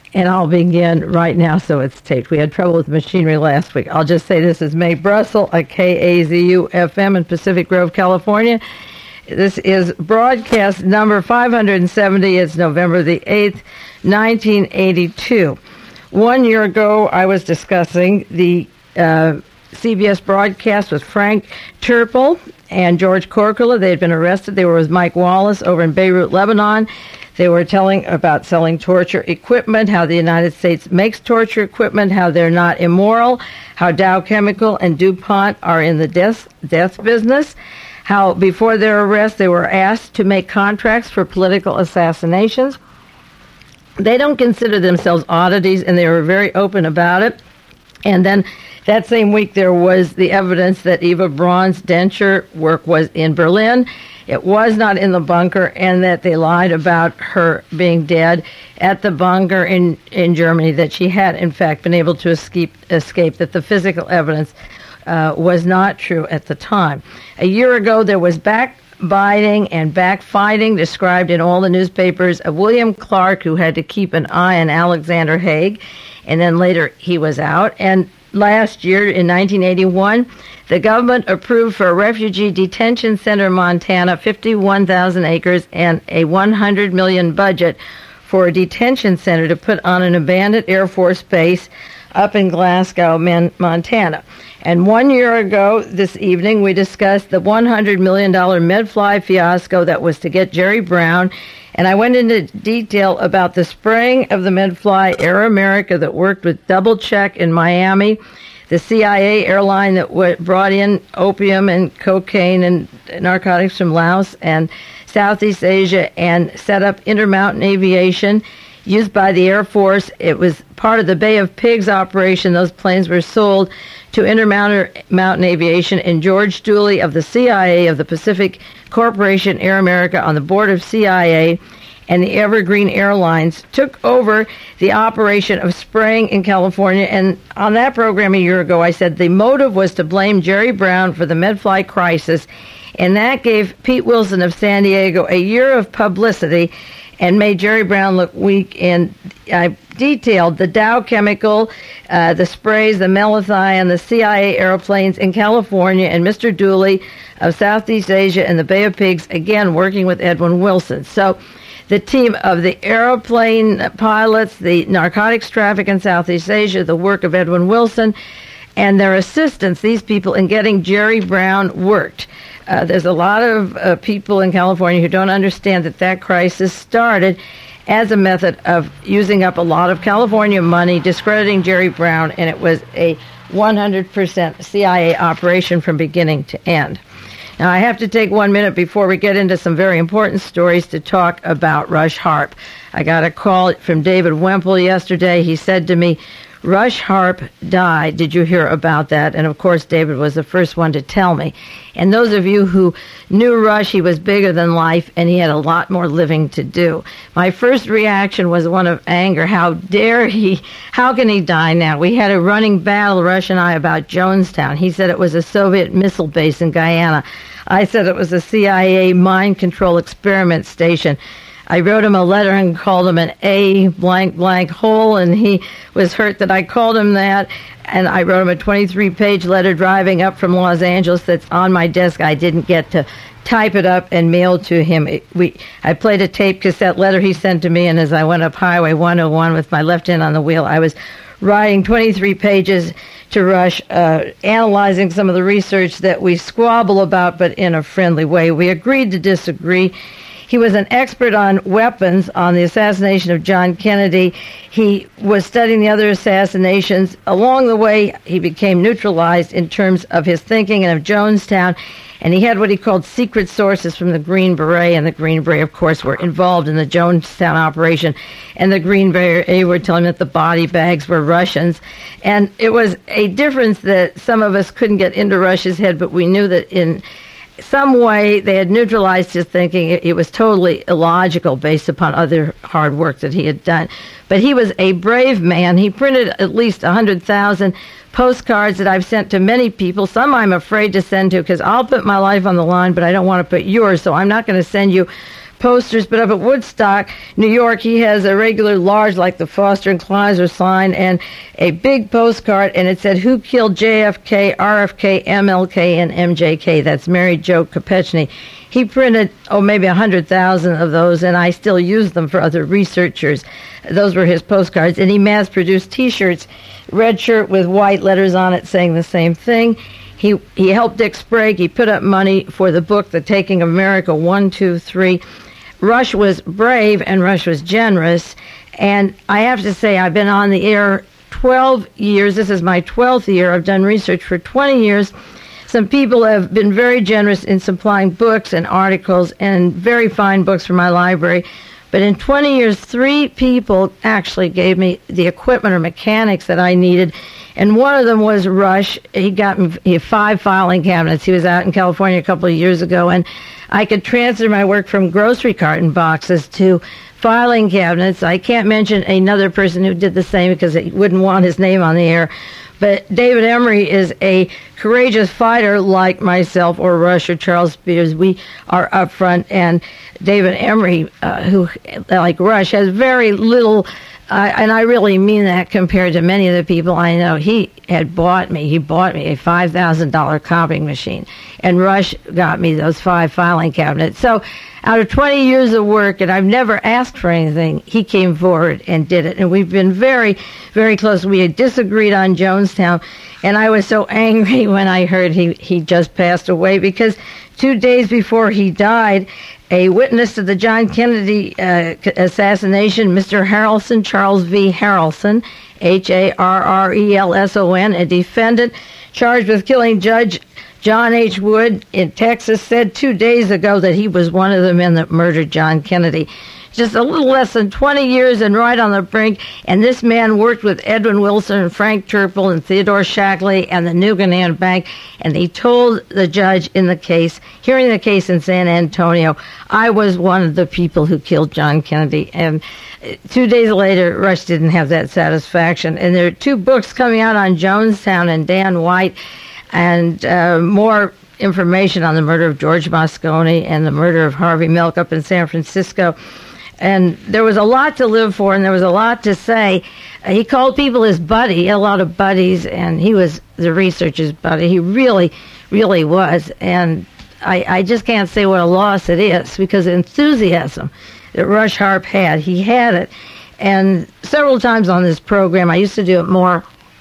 And I'll begin right now so it's taped. We had trouble with machinery last week. I'll just say this is Mae Brussel at KAZU-FM in Pacific Grove, California. This is broadcast number 570. It's November the 8th, 1982. 1 year ago, I was discussing the CBS broadcast with Frank Turpel and George Corkula. They had been arrested. They were with Mike Wallace over in Beirut, Lebanon. They were telling about selling torture equipment, how the United States makes torture equipment, how they're not immoral, how Dow Chemical and DuPont are in the death business, how before their arrest they were asked to make contracts for political assassinations. They don't consider themselves oddities, and they were very open about it. And then that same week there was the evidence that Eva Braun's denture work was in Berlin. It was not in the bunker, and that they lied about her being dead at the bunker in Germany, that she had, in fact, been able to escape, that the physical evidence was not true at the time. A year ago, there was backbiting and backfighting described in all the newspapers of William Clark, who had to keep an eye on Alexander Haig, and then later he was out. And last year, in 1981, the government approved for a refugee detention center in Montana, 51,000 acres, and a $100 million budget for a detention center to put on an abandoned Air Force base up in Glasgow, Montana. And 1 year ago this evening, we discussed the $100 million MedFly fiasco that was to get Jerry Brown. And I went into detail about the spraying of the MedFly Air America that worked with Double Check in Miami, the CIA airline that brought in opium and cocaine and narcotics from Laos and Southeast Asia and set up Intermountain Aviation used by the Air Force. It was part of the Bay of Pigs operation. Those planes were sold to Intermountain Aviation, and George Dooley of the CIA, of the Pacific Corporation Air America, on the board of CIA, and the Evergreen Airlines took over the operation of spraying in California. And on that program a year ago, I said the motive was to blame Jerry Brown for the MedFly crisis, and that gave Pete Wilson of San Diego a year of publicity and made Jerry Brown look weak. And I detailed the Dow Chemical, the sprays, the malathion, the CIA airplanes in California, and Mr. Dooley of Southeast Asia and the Bay of Pigs, again working with Edwin Wilson. So the team of the airplane pilots, the narcotics traffic in Southeast Asia, the work of Edwin Wilson, and their assistants, these people, in getting Jerry Brown worked. There's a lot of people in California who don't understand that crisis started as a method of using up a lot of California money, discrediting Jerry Brown, and it was a 100% CIA operation from beginning to end. Now, I have to take 1 minute before we get into some very important stories to talk about Rush Harp. I got a call from David Wemple yesterday. He said to me, Rush Harp died. Did you hear about that? And, of course, David was the first one to tell me. And those of you who knew Rush, he was bigger than life, and he had a lot more living to do. My first reaction was one of anger. How dare he? How can he die now? We had a running battle, Rush and I, about Jonestown. He said it was a Soviet missile base in Guyana. I said it was a CIA mind control experiment station. I wrote him a letter and called him an A blank blank hole, and he was hurt that I called him that. And I wrote him a 23-page letter driving up from Los Angeles that's on my desk. I didn't get to type it up and mail to him. I played a tape cassette letter he sent to me, and as I went up Highway 101 with my left hand on the wheel, I was writing 23 pages to Rush, analyzing some of the research that we squabble about, but in a friendly way. We agreed to disagree. He was an expert on weapons, on the assassination of John Kennedy. He was studying the other assassinations. Along the way, he became neutralized in terms of his thinking and of Jonestown, and he had what he called secret sources from the Green Beret, and the Green Beret, of course, were involved in the Jonestown operation, and the Green Beret were telling him that the body bags were Russians. And it was a difference that some of us couldn't get into Rush's head, but we knew that in some way they had neutralized his thinking. It was totally illogical based upon other hard work that he had done. But he was a brave man. He printed at least 100,000 postcards that I've sent to many people. Some I'm afraid to send to because I'll put my life on the line, but I don't want to put yours, so I'm not going to send you posters, but up at Woodstock, New York, he has a regular large, like the Foster and Kleiser sign, and a big postcard, and it said, "Who killed JFK, RFK, MLK, and MJK?" That's Mary Jo Kopechne. He printed, maybe 100,000 of those, and I still use them for other researchers. Those were his postcards, and he mass-produced T-shirts, red shirt with white letters on it saying the same thing. He helped Dick Sprague. He put up money for the book, The Taking of America, 1, 2, 3. Rush was brave and Rush was generous. And I have to say, I've been on the air 12 years. This is my 12th year. I've done research for 20 years. Some people have been very generous in supplying books and articles and very fine books from my library. But in 20 years, 3 people actually gave me the equipment or mechanics that I needed. And one of them was Rush. He got me 5 filing cabinets. He was out in California a couple of years ago, and I could transfer my work from grocery carton boxes to filing cabinets. I can't mention another person who did the same because he wouldn't want his name on the air. But David Emery is a courageous fighter like myself or Rush or Charles Spears. We are up front, and David Emery, who, like Rush, has very little, and I really mean that compared to many of the people I know. He bought me a $5,000 copying machine, and Rush got me those 5 filing cabinets. So out of 20 years of work, and I've never asked for anything, he came forward and did it. And we've been very, very close. We had disagreed on Jonestown, and I was so angry when I heard he just passed away, because 2 days before he died, a witness to the John Kennedy assassination, Mr. Harrelson, Charles V. Harrelson, Harrelson, a defendant charged with killing Judge John H. Wood in Texas, said 2 days ago that he was one of the men that murdered John Kennedy. Just a little less than 20 years and right on the brink, and this man worked with Edwin Wilson and Frank Turple and Theodore Shackley and the Nuganan Bank, and he told the judge in the case, hearing the case in San Antonio, "I was one of the people who killed John Kennedy." And 2 days later, Rush didn't have that satisfaction. And there are 2 books coming out on Jonestown and Dan White, and more information on the murder of George Moscone and the murder of Harvey Milk up in San Francisco. And there was a lot to live for, and there was a lot to say. He called people his buddy. He had a lot of buddies, and he was the researcher's buddy. He really, really was. And I just can't say what a loss it is, because the enthusiasm that Rush Harp had, he had it. And several times on this program, I used to do it more.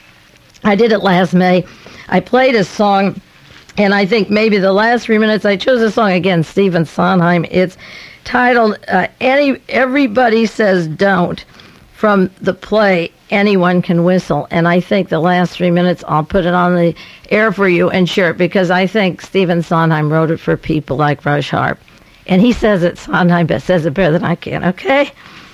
I did it last May. I played a song, and I think maybe the last 3 minutes, I chose a song again, Stephen Sondheim. It's titled Everybody Says Don't, from the play Anyone Can Whistle. And I think the last 3 minutes, I'll put it on the air for you and share it, because I think Stephen Sondheim wrote it for people like Rush Harp. And he says it, Sondheim says it better than I can, okay?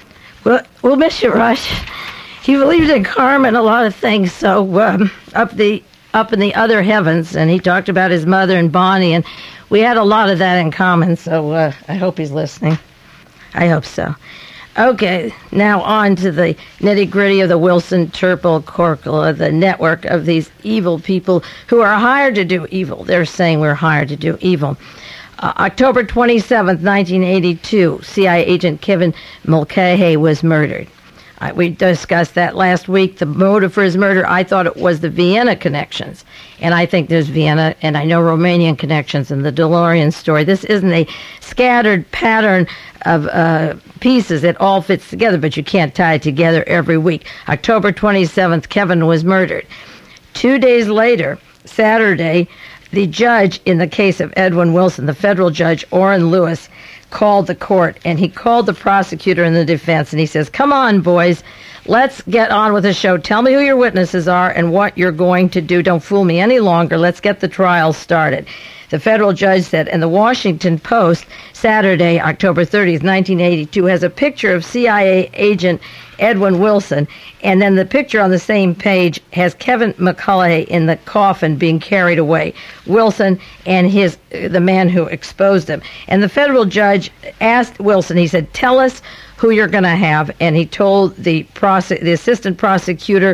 We'll miss you, Rush. He believed in karma and a lot of things, so up in the other heavens, and he talked about his mother and Bonnie, and we had a lot of that in common, so I hope he's listening. I hope so. Okay, now on to the nitty-gritty of the Wilson Turple Corkle, the network of these evil people who are hired to do evil. They're saying we're hired to do evil. October 27th, 1982, CIA agent Kevin Mulcahy was murdered. We discussed that last week. The motive for his murder, I thought it was the Vienna connections. And I think there's Vienna, and I know Romanian connections in the DeLorean story. This isn't a scattered pattern of pieces. It all fits together, but you can't tie it together every week. October 27th, Kevin was murdered. 2 days later, Saturday, the judge in the case of Edwin Wilson, the federal judge, Orrin Lewis, called the court, and he called the prosecutor and the defense, and he says, "Come on, boys, let's get on with the show. Tell me who your witnesses are and what you're going to do. Don't fool me any longer. Let's get the trial started." The federal judge said, and the Washington Post, Saturday, October 30th, 1982, has a picture of CIA agent Edwin Wilson, and then the picture on the same page has Kevin McCullough in the coffin being carried away. Wilson and the man who exposed him. And the federal judge asked Wilson, he said, "Tell us who you're going to have," and he told the assistant prosecutor,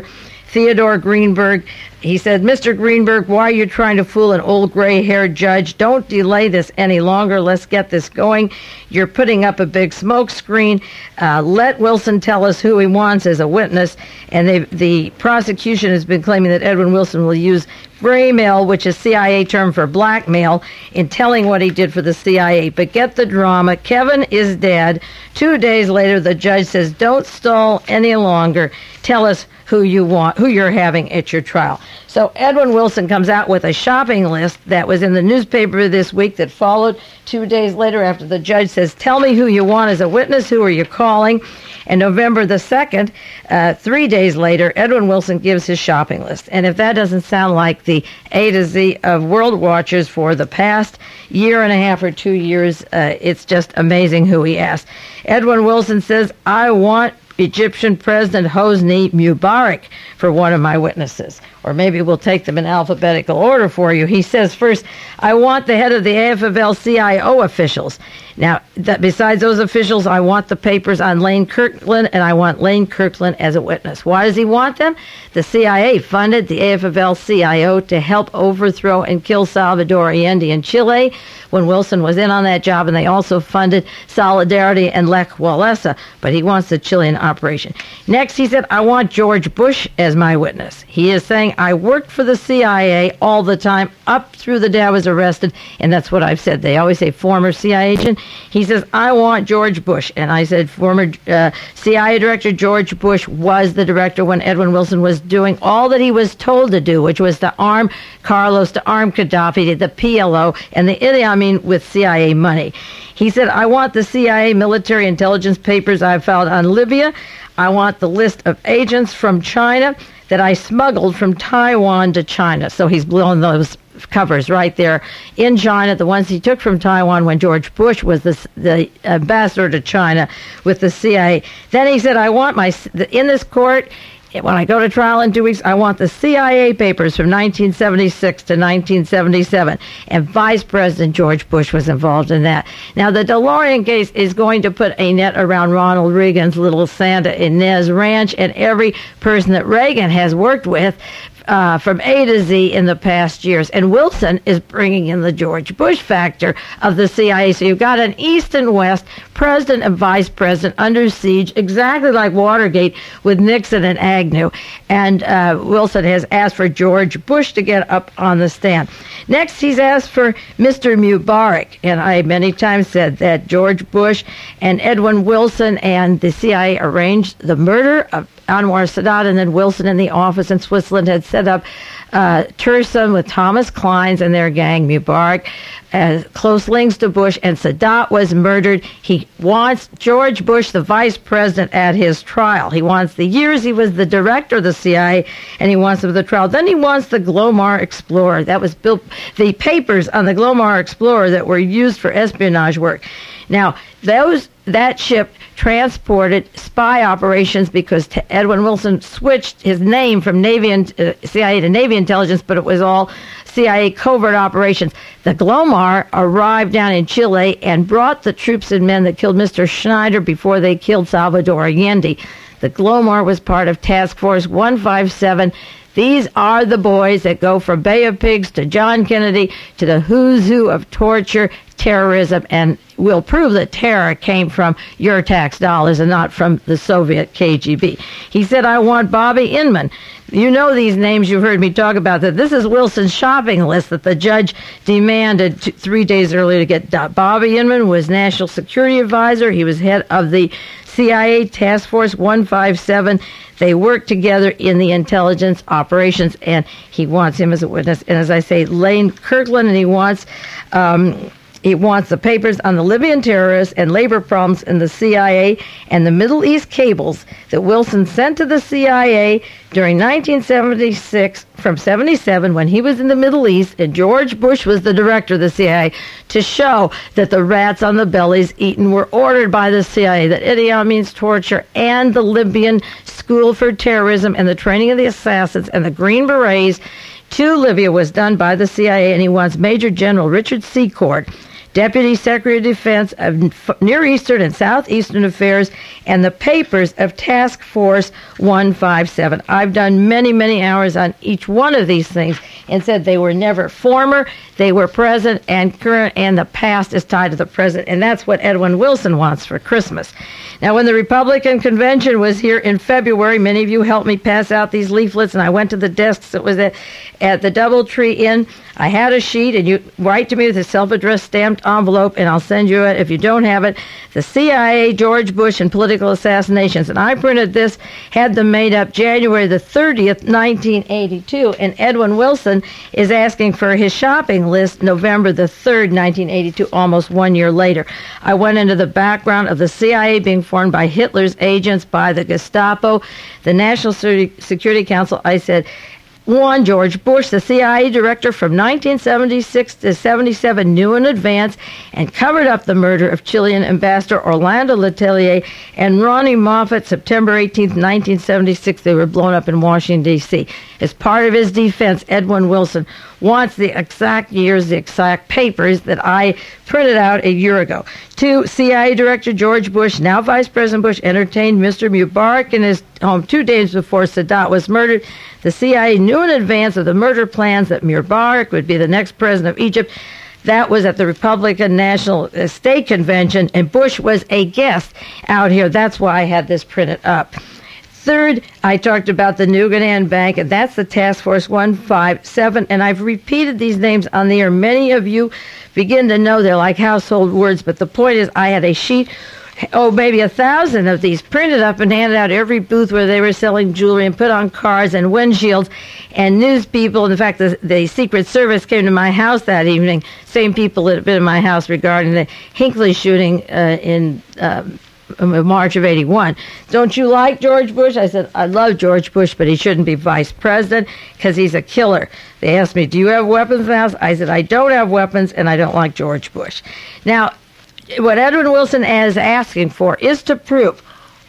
Theodore Greenberg. He said, Mr. Greenberg, why are you trying to fool an old gray-haired judge? Don't delay this any longer. Let's get this going. You're putting up a big smoke screen. Let Wilson tell us who he wants as a witness. And the prosecution has been claiming that Edwin Wilson will use graymail, which is CIA term for blackmail, in telling what he did for the CIA. But get the drama. Kevin is dead. 2 days later, the judge says, don't stall any longer. Tell us who you want, who you're having at your trial. So Edwin Wilson comes out with a shopping list that was in the newspaper this week that followed 2 days later after the judge says, tell me who you want as a witness, who are you calling? And November the 2nd, 3 days later, Edwin Wilson gives his shopping list. And if that doesn't sound like the A to Z of World Watchers for the past year and a half or 2 years, it's just amazing who he asked. Edwin Wilson says, I want Egyptian President Hosni Mubarak for one of my witnesses. Or maybe we'll take them in alphabetical order for you. He says, first, I want the head of the AFL-CIO officials. Now, besides those officials, I want the papers on Lane Kirkland, and I want Lane Kirkland as a witness. Why does he want them? The CIA funded the AFL-CIO to help overthrow and kill Salvador Allende in Chile when Wilson was in on that job, and they also funded Solidarity and Lech Walesa, but he wants the Chilean operation. Next, he said, I want George Bush as my witness. He is saying, I worked for the CIA all the time up through the day I was arrested, and that's what I've said. They always say former CIA agent. He says, I want George Bush. And I said, former CIA director George Bush was the director when Edwin Wilson was doing all that he was told to do, which was to arm Carlos, to arm Gaddafi, the PLO, and the Idi Amin with CIA money. He said, I want the CIA military intelligence papers I filed on Libya. I want the list of agents from China that I smuggled from Taiwan to China. So he's blown those covers right there in China, the ones he took from Taiwan when George Bush was the ambassador to China with the CIA. Then he said, I want in this court, when I go to trial in 2 weeks, I want the CIA papers from 1976 to 1977. And Vice President George Bush was involved in that. Now, the DeLorean case is going to put a net around Ronald Reagan's little Santa Ynez Ranch and every person that Reagan has worked with from A to Z in the past years. And Wilson is bringing in the George Bush factor of the CIA. So you've got an East and West, president and vice president under siege, exactly like Watergate with Nixon and Agnew. And Wilson has asked for George Bush to get up on the stand. Next, he's asked for Mr. Mubarak. And I many times said that George Bush and Edwin Wilson and the CIA arranged the murder of Anwar Sadat, and then Wilson in the office in Switzerland had set up Tursum with Thomas Kleins and their gang, Mubarak, close links to Bush, and Sadat was murdered. He wants George Bush, the vice president, at his trial. He wants the years he was the director of the CIA, and he wants him at the trial. Then he wants the Glomar Explorer. That was built, the papers on the Glomar Explorer that were used for espionage work. Now, that ship transported spy operations because Edwin Wilson switched his name from Navy and CIA to Navy intelligence, but it was all CIA covert operations. The Glomar arrived down in Chile and brought the troops and men that killed Mr. Schneider before they killed Salvador Allende. The Glomar was part of Task Force 157. These are the boys that go from Bay of Pigs to John Kennedy to the who's who of torture, terrorism, and will prove that terror came from your tax dollars and not from the Soviet KGB. He said, I want Bobby Inman. You know these names, you've heard me talk about that. This is Wilson's shopping list that the judge demanded 3 days earlier to get. Bobby Inman was National Security Advisor. He was head of the CIA Task Force 157. They worked together in the intelligence operations, and he wants him as a witness. And as I say, Lane Kirkland, and he wants the papers on the Libyan terrorists and labor problems in the CIA and the Middle East cables that Wilson sent to the CIA during 1976 from 77 when he was in the Middle East and George Bush was the director of the CIA to show that the rats on the bellies eaten were ordered by the CIA, that Idi Amin's torture and the Libyan School for Terrorism and the training of the assassins and the Green Berets to Libya was done by the CIA, and he wants Major General Richard Secord Deputy Secretary of Defense of Near Eastern and Southeastern Affairs, and the papers of Task Force 157. I've done many, many hours on each one of these things and said they were never former, they were present and current, and the past is tied to the present, and that's what Edwin Wilson wants for Christmas. Now, when the Republican convention was here in February, many of you helped me pass out these leaflets, and I went to the desks that was at the Doubletree Inn. I had a sheet, and you write to me with a self-addressed stamped envelope, and I'll send you it if you don't have it. The CIA, George Bush, and Political Assassinations. And I printed this, had them made up January the 30th, 1982, and Edwin Wilson is asking for his shopping list November the 3rd, 1982, almost 1 year later. I went into the background of the CIA being formed by Hitler's agents, by the Gestapo, the National Security Council. I said, one, George Bush, the CIA director from 1976 to 77, knew in advance and covered up the murder of Chilean Ambassador Orlando Letelier and Ronnie Moffat, September 18, 1976. They were blown up in Washington, D.C. As part of his defense, Edwin Wilson wants the exact years, the exact papers that I printed out a year ago. 2, CIA Director George Bush, now Vice President Bush, entertained Mr. Mubarak in his home 2 days before Sadat was murdered. The CIA knew in advance of the murder plans that Mubarak would be the next president of Egypt. That was at the Republican National State Convention, and Bush was a guest out here. That's why I had this printed up. 3rd, I talked about the Nuganan Bank, and that's the Task Force 157, and I've repeated these names on the air. Many of you begin to know they're like household words, but the point is I had a sheet, maybe 1,000 of these printed up and handed out every booth where they were selling jewelry and put on cars and windshields, and news people. In fact, the Secret Service came to my house that evening, same people that had been in my house regarding the Hinckley shooting in March of 81. Don't you like George Bush? I said, I love George Bush, but he shouldn't be vice president because he's a killer. They asked me, do you have weapons in the house? I said, I don't have weapons, and I don't like George Bush. Now, what Edwin Wilson is asking for is to prove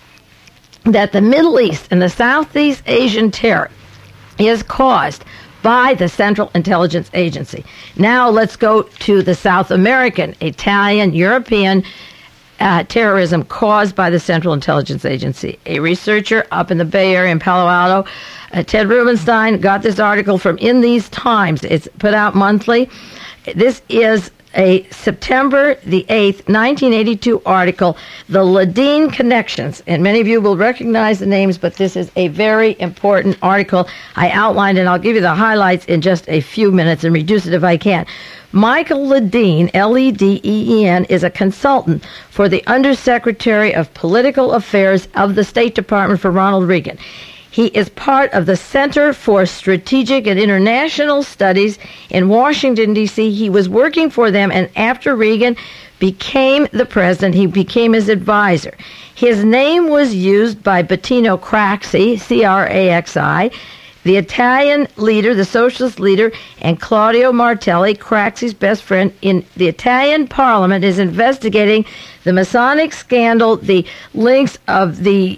that the Middle East and the Southeast Asian terror is caused by the Central Intelligence Agency. Now let's go to the South American, Italian, European terrorism caused by the Central Intelligence Agency. A researcher up in the Bay Area in Palo Alto, Ted Rubenstein, got this article from In These Times. It's put out monthly. This is a September the 8th, 1982 article, The Ledeen Connections. And many of you will recognize the names, but this is a very important article. I outlined, and I'll give you the highlights in just a few minutes and reduce it if I can. Michael Ledeen, Ledeen, is a consultant for the Undersecretary of Political Affairs of the State Department for Ronald Reagan. He is part of the Center for Strategic and International Studies in Washington, D.C. He was working for them, and after Reagan became the president, he became his advisor. His name was used by Bettino Craxi, Craxi, the Italian leader, the socialist leader, and Claudio Martelli, Craxi's best friend, in the Italian parliament, is investigating the Masonic scandal, the links of the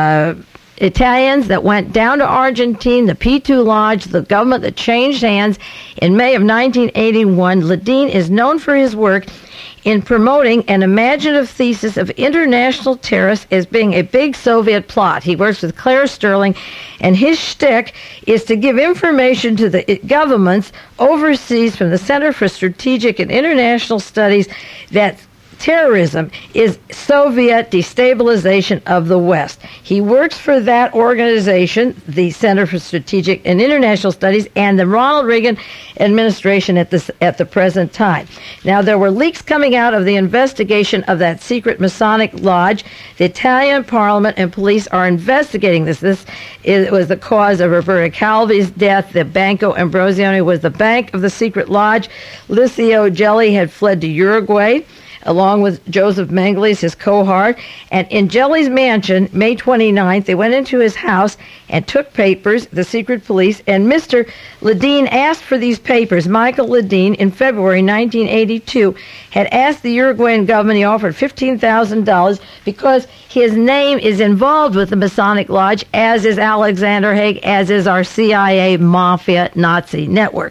Italians that went down to Argentina, the P2 Lodge, the government that changed hands in May of 1981. Ledeen is known for his work in promoting an imaginative thesis of international terrorists as being a big Soviet plot. He works with Claire Sterling, and his shtick is to give information to the governments overseas from the Center for Strategic and International Studies that terrorism is Soviet destabilization of the West. He works for that organization, the Center for Strategic and International Studies, and the Ronald Reagan administration at the present time. Now, there were leaks coming out of the investigation of that secret Masonic lodge. The Italian Parliament and police are investigating this. This was the cause of Roberta Calvi's death. The Banco Ambrosioni was the bank of the secret lodge. Licio Gelli had fled to Uruguay, along with Joseph Mengele, his cohort. And in Gelli's mansion, May 29th, they went into his house and took papers, the secret police, and Mr. Ledeen asked for these papers. Michael Ledeen, in February 1982, had asked the Uruguayan government, he offered $15,000 because his name is involved with the Masonic Lodge, as is Alexander Haig, as is our CIA mafia Nazi network.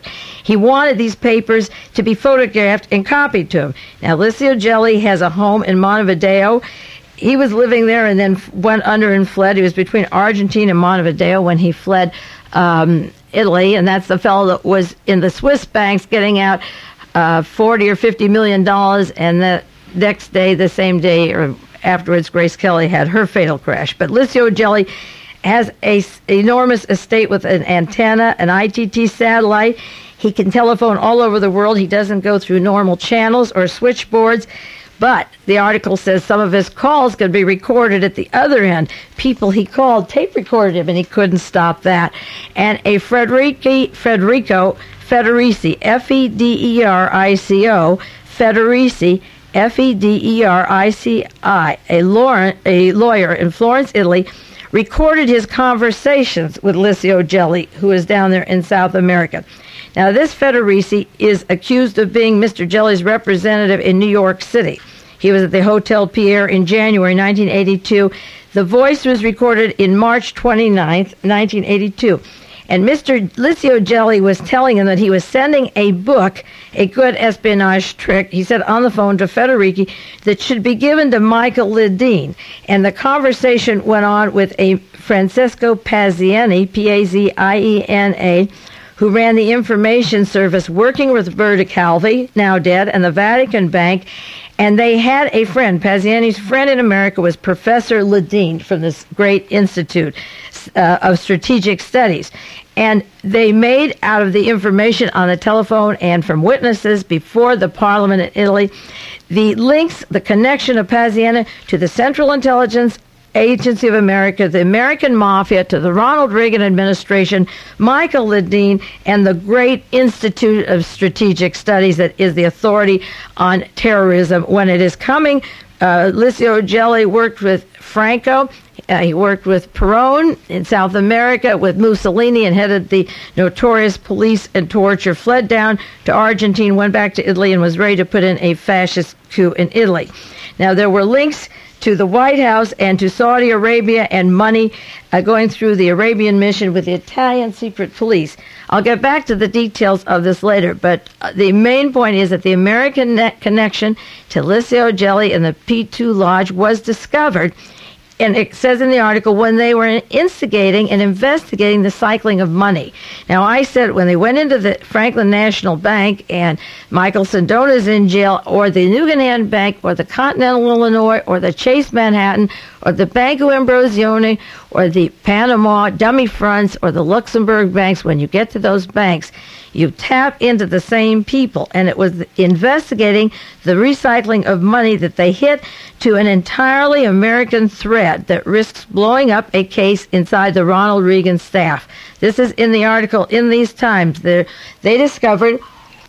He wanted these papers to be photographed and copied to him. Now, Licio Gelli has a home in Montevideo. He was living there and then went under and fled. He was between Argentina and Montevideo when he fled Italy, and that's the fellow that was in the Swiss banks getting out $40 or $50 million, and the next day, the same day, or afterwards, Grace Kelly had her fatal crash. But Licio Gelli has an enormous estate with an antenna, an ITT satellite. He can telephone all over the world. He doesn't go through normal channels or switchboards. But the article says some of his calls could be recorded at the other end. People he called tape recorded him, and he couldn't stop that. And a Federico Federici, Federico, Federici, Federici, a lawyer in Florence, Italy, recorded his conversations with Licio Gelli, who is down there in South America. Now, this Federici is accused of being Mr. Gelli's representative in New York City. He was at the Hotel Pierre in January 1982. The voice was recorded in March 29th, 1982. And Mr. Licio Gelli was telling him that he was sending a book, a good espionage trick, he said on the phone to Federici, that should be given to Michael Ledeen. And the conversation went on with a Francesco Pazieni, P-A-Z-I-E-N-A, who ran the information service working with Roberta Calvi, now dead, and the Vatican Bank. And they had a friend. Paziani's friend in America was Professor Ledeen from this great Institute of Strategic Studies. And they made out of the information on the telephone and from witnesses before the Parliament in Italy the links, the connection of Paziani to the Central Intelligence Agency of America, the American Mafia, to the Ronald Reagan administration, Michael Ledeen, and the great Institute of Strategic Studies that is the authority on terrorism. When it is coming, Licio Gelli worked with Franco. He worked with Perón in South America, with Mussolini, and headed the notorious police and torture, fled down to Argentina, went back to Italy, and was ready to put in a fascist coup in Italy. Now, there were links to the White House and to Saudi Arabia and money going through the Arabian mission with the Italian secret police. I'll get back to the details of this later, but the main point is that the American connection to Licio Gelli and the P2 Lodge was discovered. And it says in the article, when they were instigating and investigating the cycling of money. Now, I said when they went into the Franklin National Bank and Michael Sandona's in jail, or the Nuganan Bank, or the Continental Illinois, or the Chase Manhattan, or the Banco Ambrosione, or the Panama dummy fronts, or the Luxembourg banks, when you get to those banks, you tap into the same people. And it was investigating the recycling of money that they hit to an entirely American thread that risks blowing up a case inside the Ronald Reagan staff. This is in the article in these times. They discovered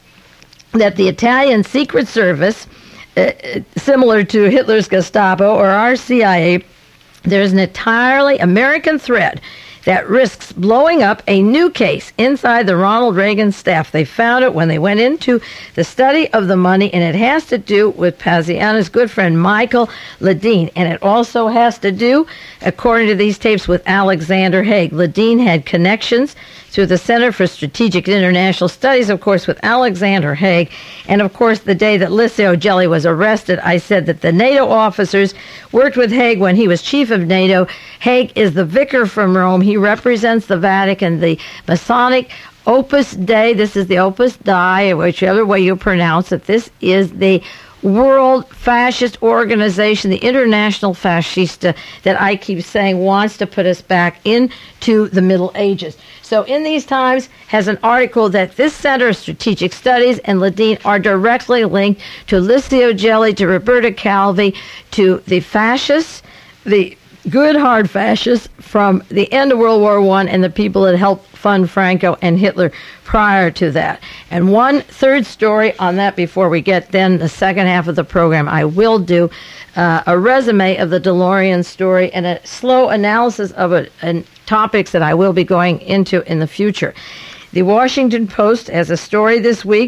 that the Italian Secret Service, similar to Hitler's Gestapo or our CIA, there's an entirely American thread that risks blowing up a new case inside the Ronald Reagan staff. They found it when they went into the study of the money, and it has to do with Paziani's good friend Michael Ledeen, and it also has to do, according to these tapes, with Alexander Haig. Ledeen had connections through the Center for Strategic International Studies, of course, with Alexander Haig. And, of course, the day that Licio Gelli was arrested, I said that the NATO officers worked with Haig when he was chief of NATO. Haig is the vicar from Rome. He represents the Vatican, the Masonic Opus Dei. This is the Opus Dei, whichever way you pronounce it. This is the world fascist organization, the International Fascista, that I keep saying wants to put us back into the Middle Ages. So in these times has an article that this Center of Strategic Studies and Ledeen are directly linked to Licio Gelli, to Roberta Calvi, to the fascists, the good hard fascists from the end of World War I, and the people that helped fund Franco and Hitler prior to that. And one third story on that before we get then the second half of the program. I will do a resume of the DeLorean story and a slow analysis of it and topics that I will be going into in the future. The Washington Post has a story this week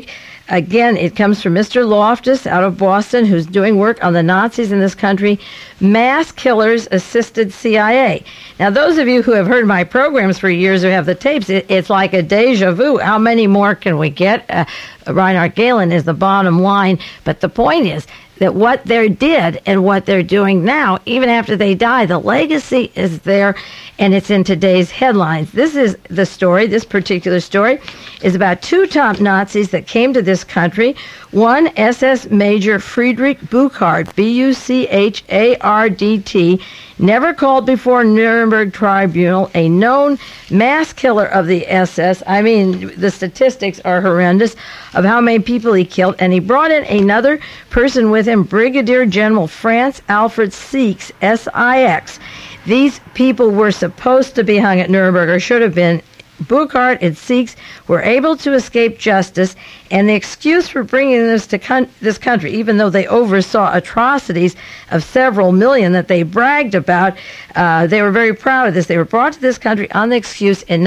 again, it comes from Mr. Loftus out of Boston, who's doing work on the Nazis in this country. Mass killers assisted CIA. Now, those of you who have heard my programs for years or have the tapes, it's like a deja vu. How many more can we get? Reinhard Gehlen is the bottom line. But the point is that what they did and what they're doing now, even after they die, the legacy is there, and it's in today's headlines. This is the story. This particular story is about two top Nazis that came to this country. One, SS Major Friedrich Buchard, B-U-C-H-A-R-D-T, never called before Nuremberg Tribunal, a known mass killer of the SS. I mean, the statistics are horrendous of how many people he killed. And he brought in another person with him, Brigadier General Franz Alfred Seix, S-I-X. These people were supposed to be hung at Nuremberg, or should have been. Buchard and Seix were able to escape justice, and the excuse for bringing this to this country, even though they oversaw atrocities of several million that they bragged about, they were very proud of this. They were brought to this country on the excuse in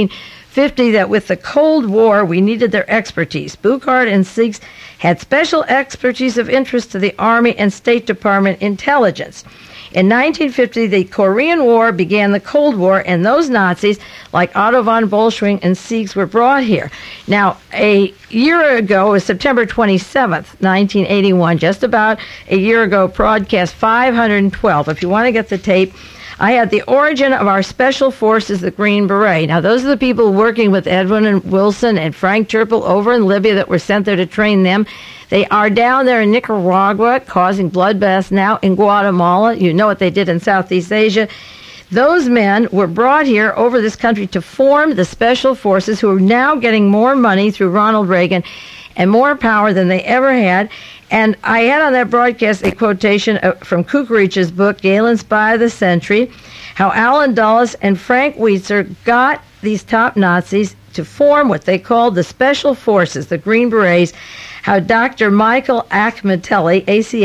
1950 that with the Cold War, we needed their expertise. Buchard and Seix had special expertise of interest to the Army and State Department intelligence. In 1950, the Korean War began the Cold War, and those Nazis, like Otto von Bolschwing and Seix, were brought here. Now, a year ago, it was September 27th, 1981, just about a year ago, broadcast 512. If you want to get the tape, I had the origin of our special forces, the Green Beret. Now, those are the people working with Edwin and Wilson and Frank Turple over in Libya that were sent there to train them. They are down there in Nicaragua causing bloodbaths now in Guatemala. You know what they did in Southeast Asia. Those men were brought here over this country to form the special forces, who are now getting more money through Ronald Reagan and more power than they ever had. And I had on that broadcast a quotation from Kukerich's book, Gehlen Spy of the Century, how Alan Dulles and Frank Weitzer got these top Nazis to form what they called the Special Forces, the Green Berets, how Dr. Michael Achmeteli,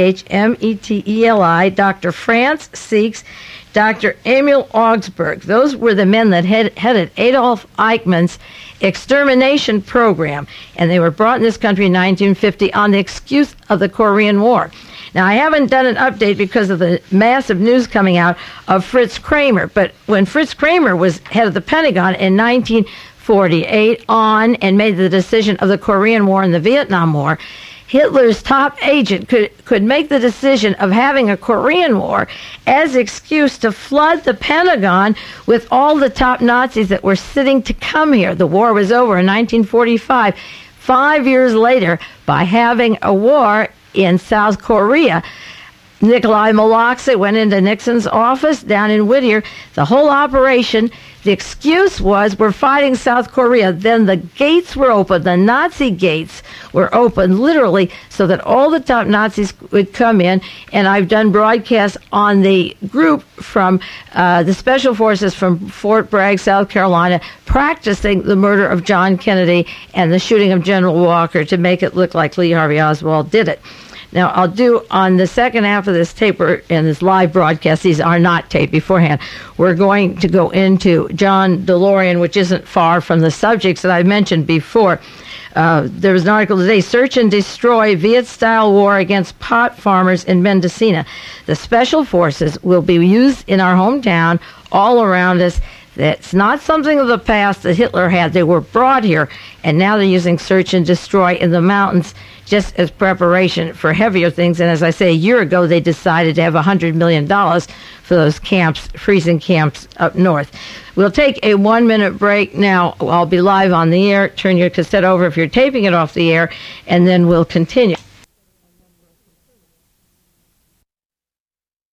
A-C-H-M-E-T-E-L-I, Dr. Franz Seix, Dr. Emil Augsburg, those were the men that headed Adolf Eichmann's extermination program, and they were brought in this country in 1950 on the excuse of the Korean War. Now, I haven't done an update because of the massive news coming out of Fritz Kramer, but when Fritz Kramer was head of the Pentagon in 1948 on and made the decision of the Korean War and the Vietnam War, Hitler's top agent could make the decision of having a Korean War as excuse to flood the Pentagon with all the top Nazis that were sitting to come here. The war was over in 1945. 5 years later, by having a war in South Korea, Nikolai Moloxet went into Nixon's office down in Whittier. The whole operation, the excuse was, we're fighting South Korea. Then the gates were open. The Nazi gates were open, literally, so that all the top Nazis would come in. And I've done broadcasts on the group from the Special Forces from Fort Bragg, South Carolina, practicing the murder of John Kennedy and the shooting of General Walker to make it look like Lee Harvey Oswald did it. Now, I'll do on the second half of this tape, in this live broadcast, these are not taped beforehand, we're going to go into John DeLorean, which isn't far from the subjects that I mentioned before. There was an article today, Search and Destroy Viet-Style War Against Pot Farmers in Mendocino. The Special Forces will be used in our hometown, all around us. That's not something of the past that Hitler had. They were brought here, and now they're using Search and Destroy in the mountains just as preparation for heavier things. And as I say, a year ago, they decided to have $100 million for those camps, freezing camps up north. We'll take a 1-minute break now. I'll be live on the air. Turn your cassette over if you're taping it off the air, and then we'll continue.